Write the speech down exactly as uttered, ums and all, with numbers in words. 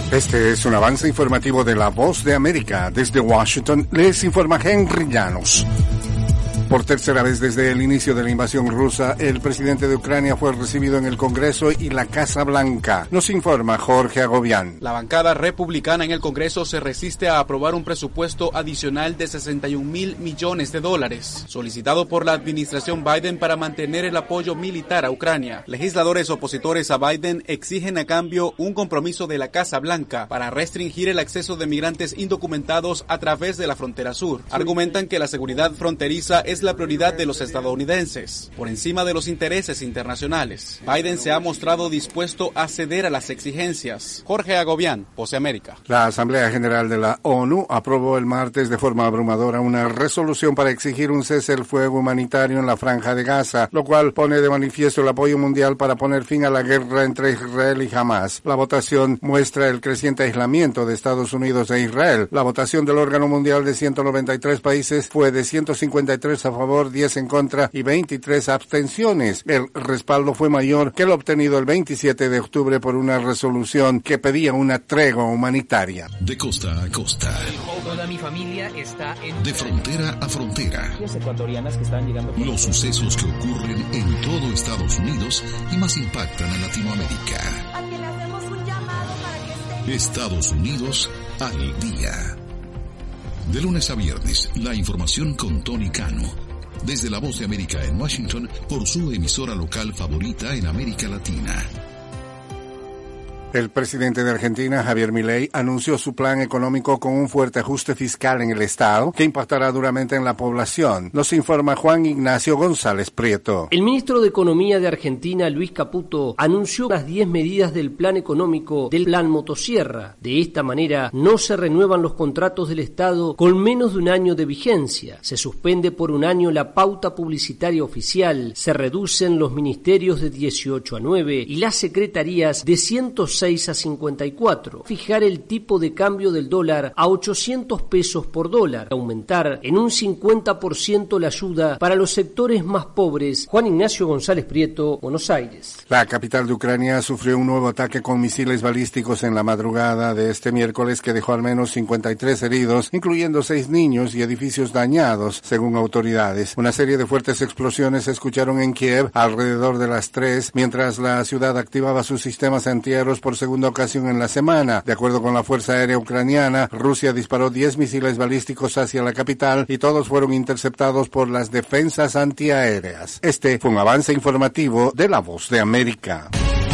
Este es un avance informativo de La Voz de América. Desde Washington les informa Henry Llanos. Por tercera vez desde el inicio de la invasión rusa, el presidente de Ucrania fue recibido en el Congreso y la Casa Blanca. Nos informa Jorge Agobián. La bancada republicana en el Congreso se resiste a aprobar un presupuesto adicional de sesenta y un mil millones de dólares, solicitado por la administración Biden para mantener el apoyo militar a Ucrania. Legisladores opositores a Biden exigen a cambio un compromiso de la Casa Blanca para restringir el acceso de migrantes indocumentados a través de la frontera sur. Argumentan que la seguridad fronteriza es la prioridad de los estadounidenses, por encima de los intereses internacionales. Biden se ha mostrado dispuesto a ceder a las exigencias. Jorge Agobián, Voz de América. La Asamblea General de la ONU aprobó el martes de forma abrumadora una resolución para exigir un cese el fuego humanitario en la Franja de Gaza, lo cual pone de manifiesto el apoyo mundial para poner fin a la guerra entre Israel y Hamás. La votación muestra el creciente aislamiento de Estados Unidos e Israel. La votación del órgano mundial de ciento noventa y tres países fue de ciento cincuenta y tres a favor, diez en contra y veintitrés abstenciones. El respaldo fue mayor que el obtenido el veintisiete de octubre por una resolución que pedía una tregua humanitaria. De costa a costa. Toda mi familia está en... De frontera a frontera. Ecuatorianas que están llegando... Los sucesos que ocurren en todo Estados Unidos y más impactan a Latinoamérica. A quien le hacemos un llamado para que esté... Estados Unidos al día. De lunes a viernes, la información con Tony Cano. Desde La Voz de América en Washington, por su emisora local favorita en América Latina. El presidente de Argentina, Javier Milei, anunció su plan económico con un fuerte ajuste fiscal en el Estado que impactará duramente en la población. Nos informa Juan Ignacio González Prieto. El ministro de Economía de Argentina, Luis Caputo, anunció las diez medidas del plan económico del Plan Motosierra. De esta manera, no se renuevan los contratos del Estado con menos de un año de vigencia. Se suspende por un año la pauta publicitaria oficial, se reducen los ministerios de dieciocho a nueve y las secretarías de ciento seis a cincuenta y cuatro, fijar el tipo de cambio del dólar a ochocientos pesos por dólar, aumentar en un cincuenta por ciento la ayuda para los sectores más pobres. Juan Ignacio González Prieto, Buenos Aires. La capital de Ucrania sufrió un nuevo ataque con misiles balísticos en la madrugada de este miércoles que dejó al menos cincuenta y tres heridos, incluyendo seis niños y edificios dañados, según autoridades. Una serie de fuertes explosiones se escucharon en Kiev alrededor de las tres, mientras la ciudad activaba sus sistemas antiaéreos por segunda ocasión en la semana. De acuerdo con la Fuerza Aérea Ucraniana, Rusia disparó diez misiles balísticos hacia la capital y todos fueron interceptados por las defensas antiaéreas. Este fue un avance informativo de La Voz de América.